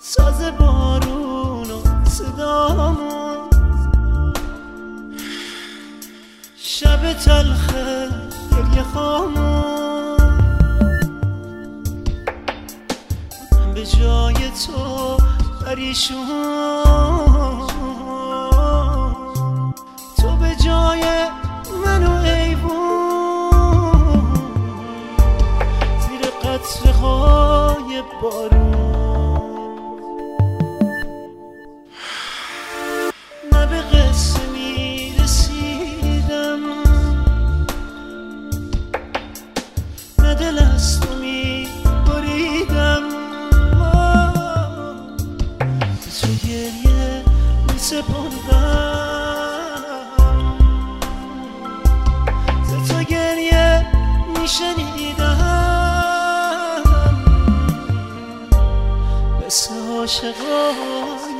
ساز بارون و صدامون، شب تلخه گریه خامون. من به جای تو پریشون، تو به جای منو ایوون، زیر قطره های بارون. نه به قصه میرسیدم، نه دل از تو میبریدم، به تو گریه میسپردم، ز تو گریه میشنیدم، مثل عاشقای